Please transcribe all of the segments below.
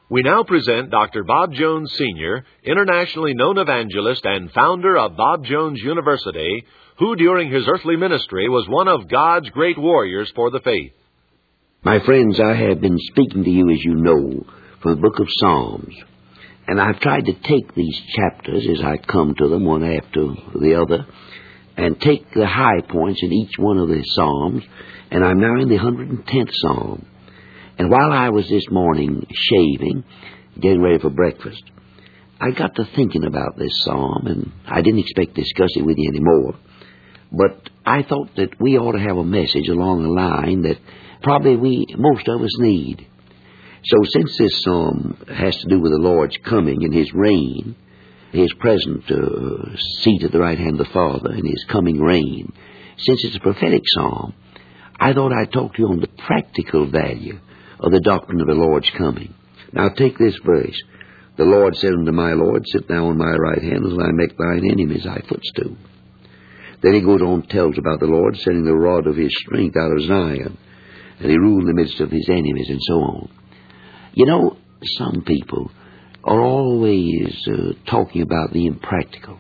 We now present Dr. Bob Jones, Sr., internationally known evangelist and founder of Bob Jones University, who during his earthly ministry was one of God's great warriors for the faith. My friends, I have been speaking to you, as you know, from the book of Psalms. And I've tried to take these chapters as I come to them, one after the other, and take the high points in each one of the Psalms. And I'm now in the 110th Psalm. And while I was this morning shaving, getting ready for breakfast, I got to thinking about this psalm, and I didn't expect to discuss it with you anymore. But I thought that we ought to have a message along a line that probably most of us need. So since this psalm has to do with the Lord's coming and His reign, His present seat at the right hand of the Father and His coming reign, since it's a prophetic psalm, I thought I'd talk to you on the practical value of the doctrine of the Lord's coming. Now take this verse. The Lord said unto my Lord, Sit thou on my right hand, as I make thine enemies thy footstool. Then he goes on and tells about the Lord sending the rod of His strength out of Zion, and He ruled in the midst of His enemies, and so on. You know, some people are always talking about the impractical.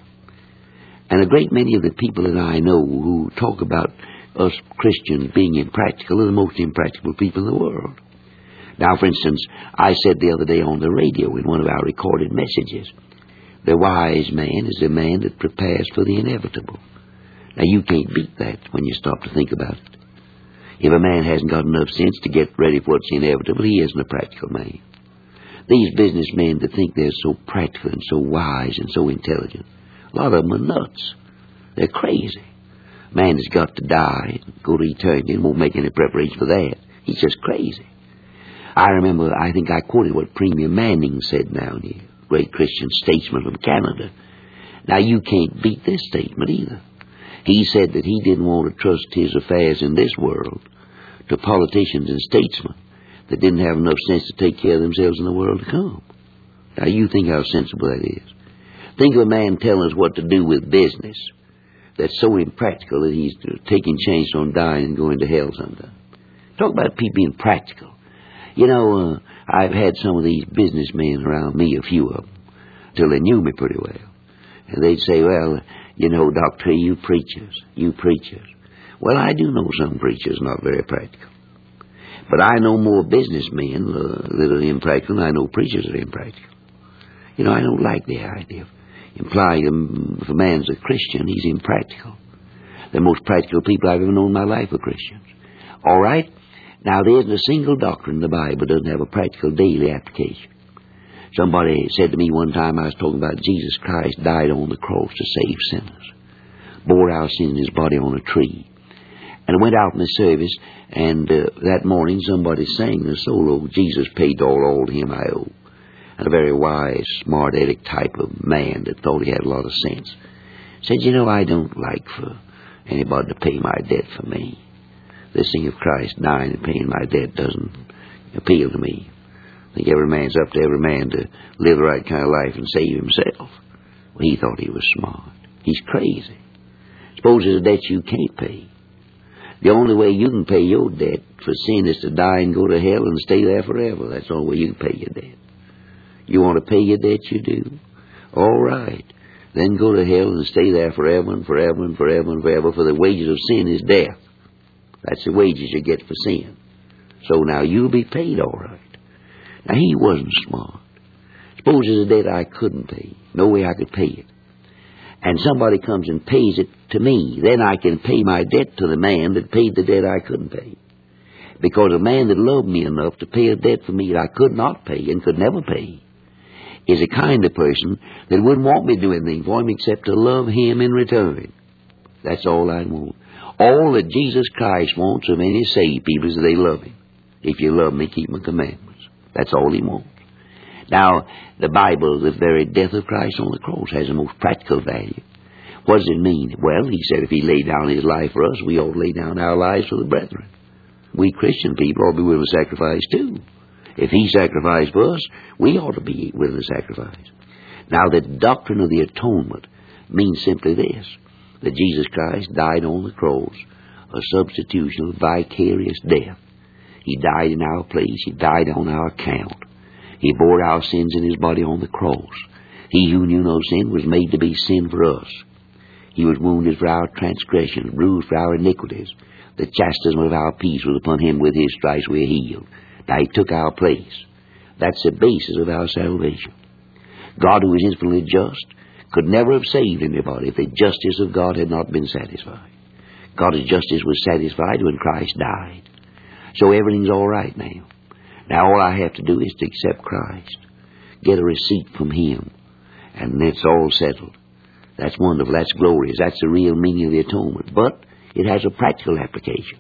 And a great many of the people that I know who talk about us Christians being impractical are the most impractical people in the world. Now, for instance, I said the other day on the radio in one of our recorded messages, the wise man is a man that prepares for the inevitable. Now, you can't beat that when you stop to think about it. If a man hasn't got enough sense to get ready for what's inevitable, he isn't a practical man. These businessmen that think they're so practical and so wise and so intelligent, a lot of them are nuts. They're crazy. Man has got to die and go to eternity and won't make any preparation for that. He's just crazy. I remember, I think I quoted what Premier Manning said now, the great Christian statesman from Canada. Now, you can't beat this statement either. He said that he didn't want to trust his affairs in this world to politicians and statesmen that didn't have enough sense to take care of themselves in the world to come. Now, you think how sensible that is. Think of a man telling us what to do with business that's so impractical that he's taking chance on dying and going to hell sometime. Talk about people being practical. You know, I've had some of these businessmen around me, a few of them, till they knew me pretty well. And they'd say, well, you know, Doctor, you preachers. Well, I do know some preachers not very practical. But I know more businessmen that are impractical than I know preachers that are impractical. You know, I don't like the idea of implying if a man's a Christian, he's impractical. The most practical people I've ever known in my life are Christians. All right? Now, there isn't a single doctrine in the Bible that doesn't have a practical daily application. Somebody said to me one time, I was talking about Jesus Christ died on the cross to save sinners, bore our sin in His body on a tree. And I went out in the service, and that morning somebody sang the solo, Jesus paid all to Him I owe. And a very wise, smart-aleck type of man that thought he had a lot of sense said, you know, I don't like for anybody to pay my debt for me. This thing of Christ dying and paying my debt doesn't appeal to me. I think every man's up to every man to live the right kind of life and save himself. Well, he thought he was smart. He's crazy. Suppose there's a debt you can't pay. The only way you can pay your debt for sin is to die and go to hell and stay there forever. That's the only way you can pay your debt. You want to pay your debt, you do? All right. Then go to hell and stay there forever and forever and forever and forever, for the wages of sin is death. That's the wages you get for sin. So now you'll be paid all right. Now, he wasn't smart. Suppose there's a debt I couldn't pay. No way I could pay it. And somebody comes and pays it to me. Then I can pay my debt to the man that paid the debt I couldn't pay. Because a man that loved me enough to pay a debt for me that I could not pay and could never pay is a kind of person that wouldn't want me to do anything for him except to love him in return. That's all I want. All that Jesus Christ wants of any saved people is that they love Him. If you love me, keep my commandments. That's all He wants. Now, the Bible, the very death of Christ on the cross, has the most practical value. What does it mean? Well, He said if He laid down His life for us, we ought to lay down our lives for the brethren. We Christian people ought to be willing to sacrifice too. If He sacrificed for us, we ought to be willing to sacrifice. Now, the doctrine of the atonement means simply this, that Jesus Christ died on the cross, a substitutional, vicarious death. He died in our place. He died on our account. He bore our sins in His body on the cross. He who knew no sin was made to be sin for us. He was wounded for our transgressions, bruised for our iniquities. The chastisement of our peace was upon Him. With His stripes we are healed. Now He took our place. That's the basis of our salvation. God, who is infinitely just, could never have saved anybody if the justice of God had not been satisfied. God's justice was satisfied when Christ died. So everything's all right now. Now all I have to do is to accept Christ, get a receipt from Him, and it's all settled. That's wonderful. That's glorious. That's the real meaning of the atonement. But it has a practical application.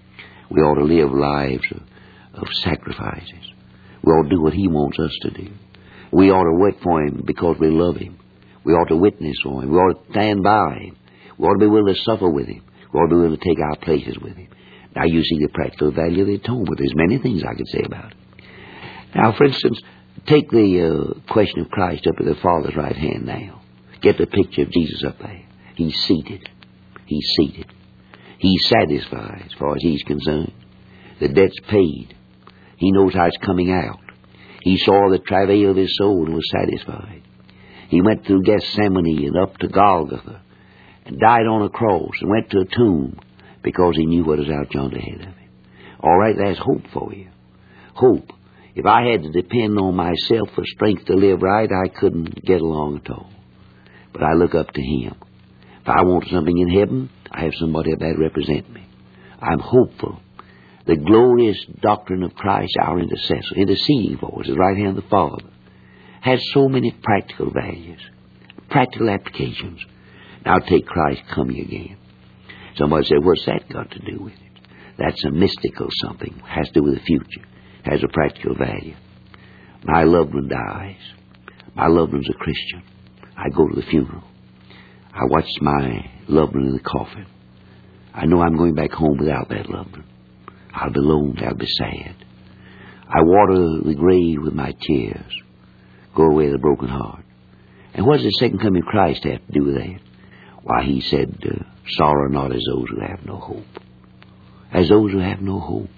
We ought to live lives of sacrifices. We ought to do what He wants us to do. We ought to wait for Him because we love Him. We ought to witness for Him. We ought to stand by Him. We ought to be willing to suffer with Him. We ought to be willing to take our places with Him. Now you see the practical value of the atonement. There's many things I could say about it. Now, for instance, take the question of Christ up at the Father's right hand now. Get the picture of Jesus up there. He's seated. He's seated. He's satisfied as far as He's concerned. The debt's paid. He knows how it's coming out. He saw the travail of His soul and was satisfied. He went through Gethsemane and up to Golgotha and died on a cross and went to a tomb because He knew what was out yonder ahead of Him. All right, that's hope for you. Hope. If I had to depend on myself for strength to live right, I couldn't get along at all. But I look up to Him. If I want something in heaven, I have somebody up there to represent me. I'm hopeful. The glorious doctrine of Christ, our intercessor, interceding for us, at the right hand of the Father, has so many practical values, practical applications. Now take Christ coming again. Somebody said, what's that got to do with it? That's a mystical something. It has to do with the future. It has a practical value. My loved one dies. My loved one's a Christian. I go to the funeral. I watch my loved one in the coffin. I know I'm going back home without that loved one. I'll be lonely. I'll be sad. I water the grave with my tears. Go away the broken heart. And what does the second coming of Christ have to do with that? Why, He said, sorrow not as those who have no hope. As those who have no hope.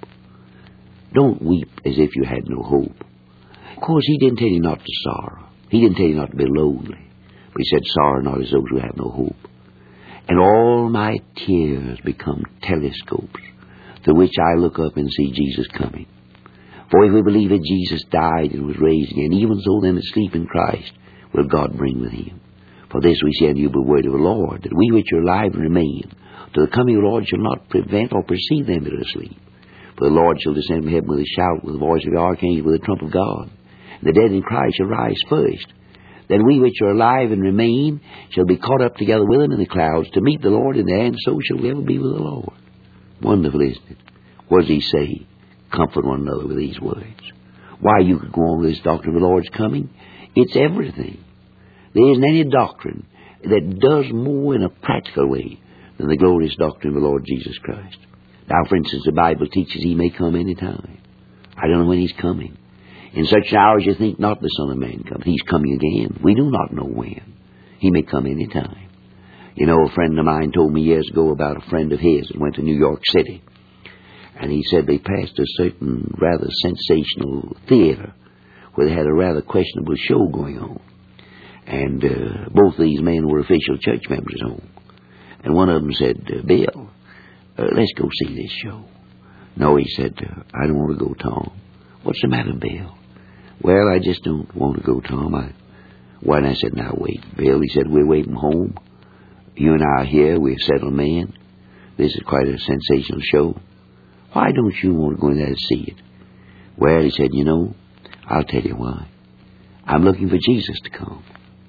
Don't weep as if you had no hope. Of course, He didn't tell you not to sorrow. He didn't tell you not to be lonely. But He said, sorrow not as those who have no hope. And all my tears become telescopes through which I look up and see Jesus coming. For if we believe that Jesus died and was raised again, even so them that sleep in Christ will God bring with Him. For this we say unto you by the word of the Lord, that we which are alive and remain, to the coming of the Lord shall not prevent or precede them that are asleep. For the Lord shall descend from heaven with a shout, with the voice of the archangel, with the trump of God. And the dead in Christ shall rise first. Then we which are alive and remain shall be caught up together with Him in the clouds to meet the Lord in the air, and so shall we ever be with the Lord. Wonderful, isn't it? What does He say? Comfort one another with these words. Why, you could go on with this doctrine of the Lord's coming. It's everything. There isn't any doctrine that does more in a practical way than the glorious doctrine of the Lord Jesus Christ. Now, for instance, the Bible teaches He may come any time. I don't know when He's coming. In such hours you think not the Son of Man comes. He's coming again. We do not know when. He may come any time. You know, a friend of mine told me years ago about a friend of his that went to New York City. And he said they passed a certain rather sensational theater where they had a rather questionable show going on. And both of these men were official church members at home. And one of them said, Bill, let's go see this show. No, he said, I don't want to go, Tom. What's the matter, Bill? Well, I just don't want to go, Tom. Why? And I said, now wait, Bill. He said, we're waiting home. You and I are here. We're settled men. This is quite a sensational show. Why don't you want to go in there and see it? Well, he said, you know, I'll tell you why. I'm looking for Jesus to come.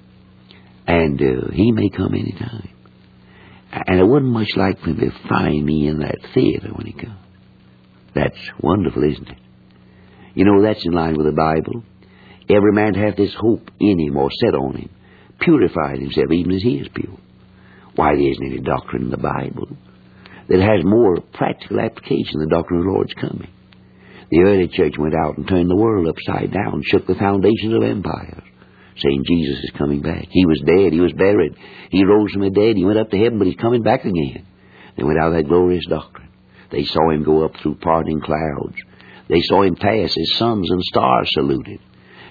And He may come any time. And it wouldn't much like for Him to find me in that theater when He comes. That's wonderful, isn't it? You know, that's in line with the Bible. Every man hath this hope in him or set on him, purifying himself even as he is pure. Why, there isn't any doctrine in the Bible that has more practical application than the doctrine of the Lord's coming. The early church went out and turned the world upside down, shook the foundations of empires, saying Jesus is coming back. He was dead. He was buried. He rose from the dead. He went up to heaven, but He's coming back again. They went out of that glorious doctrine. They saw Him go up through parting clouds. They saw Him pass as suns and stars saluted.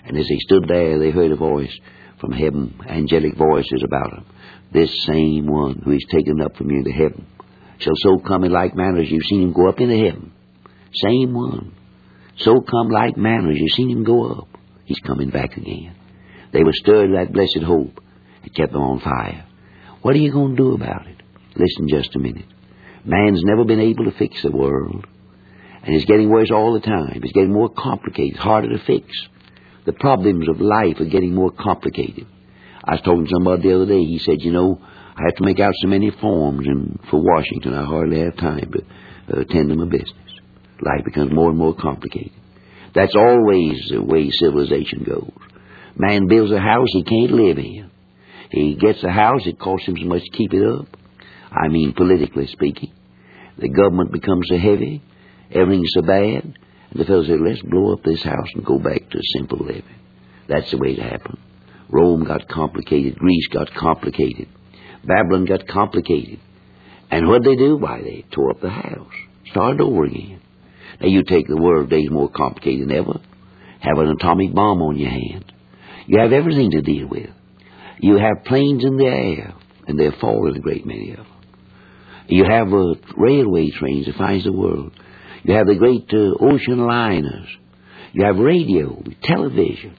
And as they stood there, they heard a voice from heaven, angelic voices about him. This same one who is taken up from you to heaven shall so come in like manner as you've seen him go up into heaven. Same one. So come like manner as you've seen him go up. He's coming back again. They were stirred to that blessed hope. It kept them on fire. What are you going to do about it? Listen just a minute. Man's never been able to fix the world. And it's getting worse all the time. It's getting more complicated, harder to fix. The problems of life are getting more complicated. I was talking to somebody the other day. He said, you know, I have to make out so many forms for Washington. I hardly have time to attend to my business. Life becomes more and more complicated. That's always the way civilization goes. Man builds a house he can't live in. He gets a house, it costs him so much to keep it up. I mean, politically speaking. The government becomes so heavy, everything's so bad, and the fellow said, let's blow up this house and go back to simple living. That's the way it happened. Rome got complicated. Greece got complicated. Babylon got complicated. And what'd they do? Why, they tore up the house. Started over again. Now, you take the world days more complicated than ever. Have an atomic bomb on your hand. You have everything to deal with. You have planes in the air, and they're falling, a great many of them. You have railway trains that finds the world. You have the great ocean liners. You have radio, television.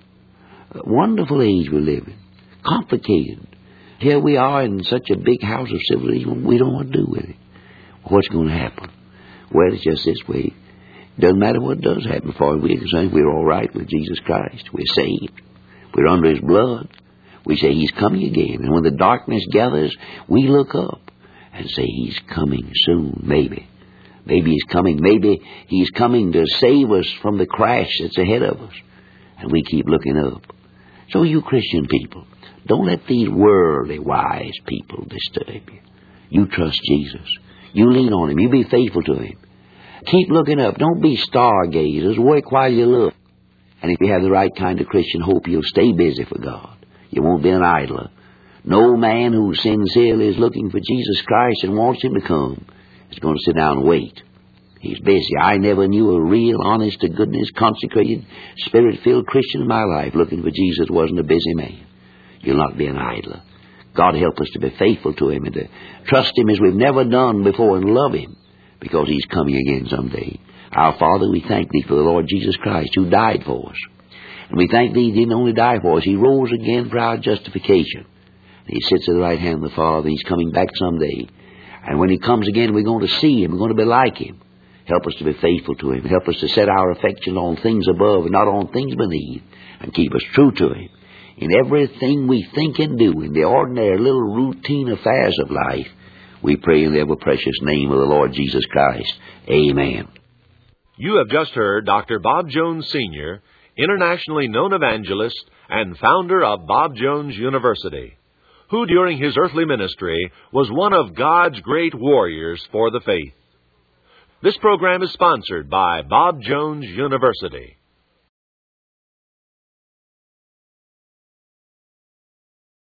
A wonderful age we live in. Complicated. Here we are in such a big house of civilization, we don't know what to do with it. What's going to happen? Well, it's just this way. It doesn't matter what does happen, as far as we're concerned. We're all right with Jesus Christ. We're saved. We're under His blood. We say He's coming again. And when the darkness gathers, we look up and say He's coming soon, maybe. Maybe He's coming. Maybe He's coming to save us from the crash that's ahead of us. And we keep looking up. So you Christian people, don't let these worldly wise people disturb you. You trust Jesus. You lean on Him. You be faithful to Him. Keep looking up. Don't be stargazers. Work while you look. And if you have the right kind of Christian hope, you'll stay busy for God. You won't be an idler. No man who sincerely is looking for Jesus Christ and wants Him to come is going to sit down and wait. He's busy. I never knew a real, honest-to-goodness, consecrated, Spirit-filled Christian in my life looking for Jesus wasn't a busy man. You'll not be an idler. God help us to be faithful to Him and to trust Him as we've never done before and love Him because He's coming again someday. Our Father, we thank Thee for the Lord Jesus Christ who died for us. And we thank Thee He didn't only die for us, He rose again for our justification. He sits at the right hand of the Father. He's coming back someday. And when He comes again, we're going to see Him. We're going to be like Him. Help us to be faithful to Him. Help us to set our affection on things above and not on things beneath. And keep us true to Him. In everything we think and do, in the ordinary little routine affairs of life, we pray in the ever-precious name of the Lord Jesus Christ. Amen. You have just heard Dr. Bob Jones, Sr., internationally known evangelist and founder of Bob Jones University, who during his earthly ministry was one of God's great warriors for the faith. This program is sponsored by Bob Jones University.